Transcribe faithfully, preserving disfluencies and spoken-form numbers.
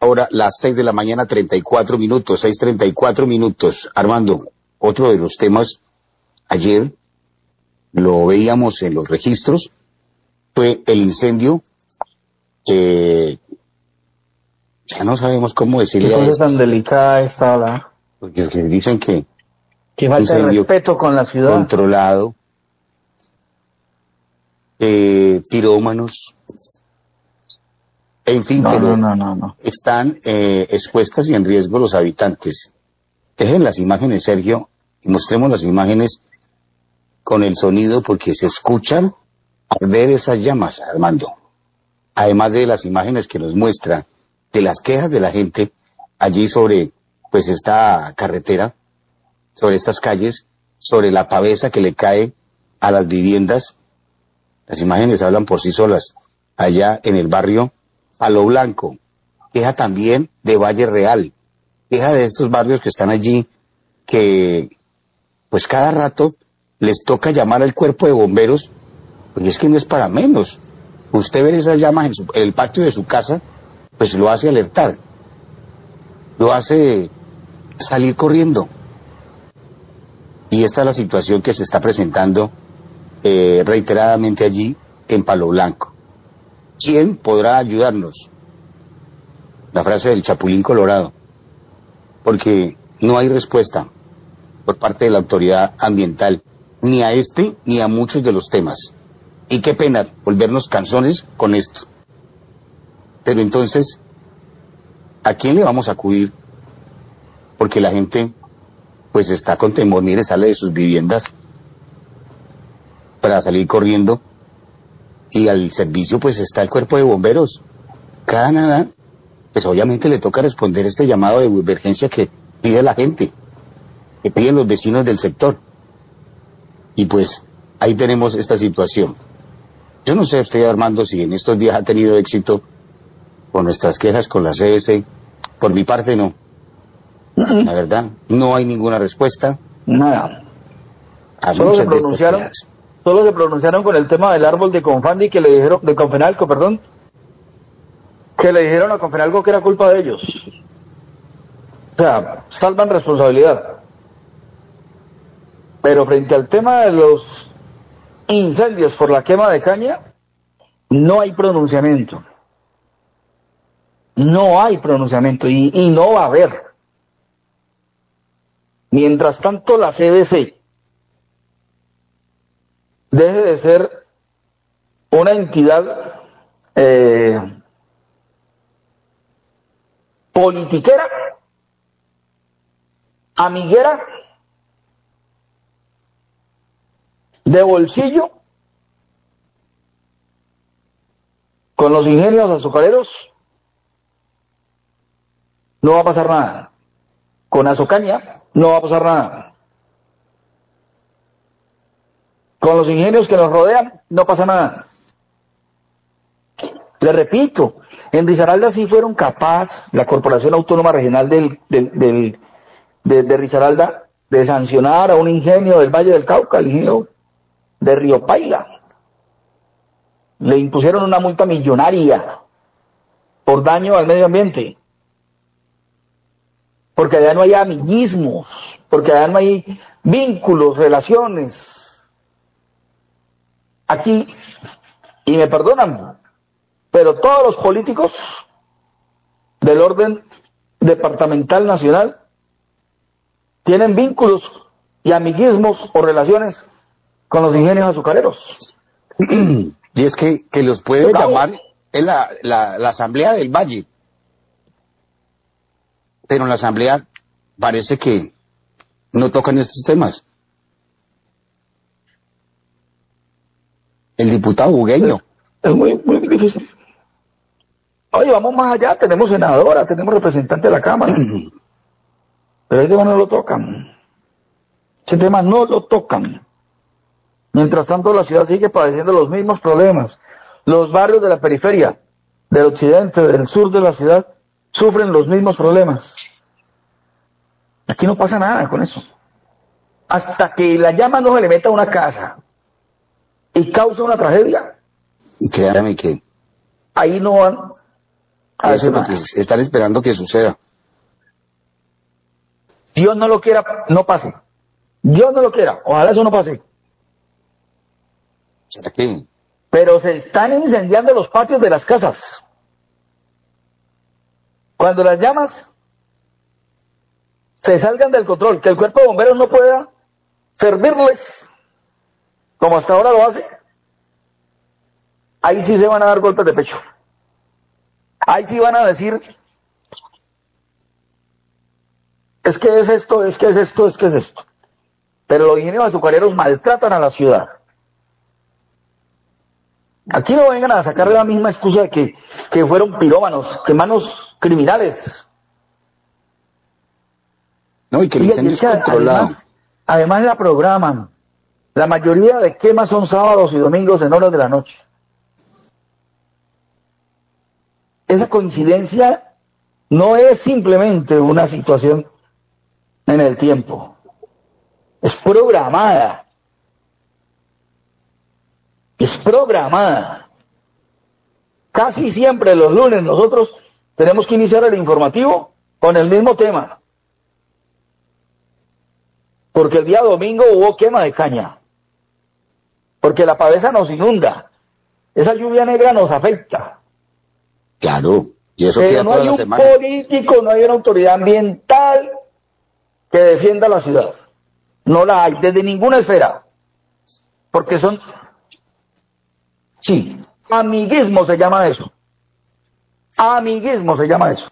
Ahora, las seis de la mañana, treinta y cuatro minutos, seis treinta y cuatro minutos. Armando, otro de los temas, ayer lo veíamos en los registros, fue el incendio que ya no sabemos cómo decirle qué a cosa esto, tan delicada esta, la porque dicen que que falta de incendio respeto con la ciudad. controlado, eh, pirómanos, en fin, No, pero no, no, no, no. están eh, expuestas y en riesgo los habitantes. Dejen las imágenes, Sergio, y mostremos las imágenes con el sonido porque se escuchan arder esas llamas, Armando. Además de las imágenes que nos muestra de las quejas de la gente allí sobre pues esta carretera, sobre estas calles, sobre la pavesa que le cae a las viviendas. Las imágenes hablan por sí solas. Allá en el barrio Palo Blanco, queja también de Valle Real, queja de estos barrios que están allí, que pues cada rato les toca llamar al cuerpo de bomberos, porque es que no es para menos. Usted ver esas llamas en, su, en el patio de su casa, pues lo hace alertar, lo hace salir corriendo. Y esta es la situación que se está presentando eh, reiteradamente allí en Palo Blanco. ¿Quién podrá ayudarnos? La frase del Chapulín Colorado, porque no hay respuesta por parte de la autoridad ambiental, ni a este ni a muchos de los temas. Y qué pena volvernos canzones con esto. Pero entonces, ¿a quién le vamos a acudir? Porque la gente pues está con temor, mire, sale de sus viviendas para salir corriendo, y al servicio pues está el cuerpo de bomberos. Cada nada, pues obviamente le toca responder este llamado de emergencia que pide la gente, que piden los vecinos del sector. Y pues ahí tenemos esta situación. Yo no sé usted, Armando, si en estos días ha tenido éxito con nuestras quejas con la C S. Por mi parte no. La verdad, no hay ninguna respuesta Nada. a Solo se muchas de estas pronunciaron, quejas. solo se pronunciaron con el tema del árbol de Confandi, que le dijeron, de Confenalco, perdón, que le dijeron a Confenalco que era culpa de ellos. O sea, salvan responsabilidad. Pero frente al tema de los incendios por la quema de caña, no hay pronunciamiento. No hay pronunciamiento y, y no va a haber. Mientras tanto, la C B C deje de ser una entidad eh, politiquera, amiguera, de bolsillo, con los ingenios azucareros, no va a pasar nada. Con Azocaña no va a pasar nada. Con los ingenios que nos rodean no pasa nada. Le repito, en Risaralda sí fueron capaz, la Corporación Autónoma Regional del, del, del, de, de Risaralda, de sancionar a un ingenio del Valle del Cauca, el ingenio de Río Paila. Le impusieron una multa millonaria por daño al medio ambiente. Porque allá no hay amiguismos, porque allá no hay vínculos, relaciones. Aquí, y me perdonan, pero todos los políticos del orden departamental nacional tienen vínculos y amiguismos o relaciones con los ingenios azucareros. Y es que, que los puede llamar en la, la, la Asamblea del Valle. Pero en la Asamblea parece que no tocan estos temas. El diputado Bugueño. Es muy, muy difícil. Oye, vamos más allá, tenemos senadora, tenemos representante de la Cámara. Pero ese tema no lo tocan. Ese tema no lo tocan. Mientras tanto, la ciudad sigue padeciendo los mismos problemas. Los barrios de la periferia, del occidente, del sur de la ciudad, sufren los mismos problemas. Aquí no pasa nada con eso. Hasta que la llama no se le meta a una casa y causa una tragedia, Créame que ahí no van A Eso ese es lo man. que están esperando que suceda. Dios no lo quiera, no pase. Dios no lo quiera, ojalá eso no pase. ¿Será que? Pero se están incendiando los patios de las casas. Cuando las llamas se salgan del control, que el cuerpo de bomberos no pueda servirles como hasta ahora lo hace, ahí sí se van a dar golpes de pecho. Ahí sí van a decir, es que es esto, es que es esto, es que es esto. Pero los ingenieros azucareros maltratan a la ciudad. Aquí no vengan a sacar la misma excusa de que, que fueron pirómanos, que manos criminales. No, y que el Y, incendio y es que controlado. además, además la programan. La mayoría de quemas son sábados y domingos en horas de la noche. Esa coincidencia no es simplemente una situación en el tiempo. Es programada. Es programada. Casi siempre los lunes nosotros tenemos que iniciar el informativo con el mismo tema. Porque el día domingo hubo quema de caña. Porque la pavesa nos inunda. Esa lluvia negra nos afecta. Claro, y eso Pero queda no toda hay la un semana. político, no hay una autoridad ambiental que defienda la ciudad. No la hay, desde ninguna esfera. Porque son... Sí, amiguismo se llama eso. Amiguismo se llama eso.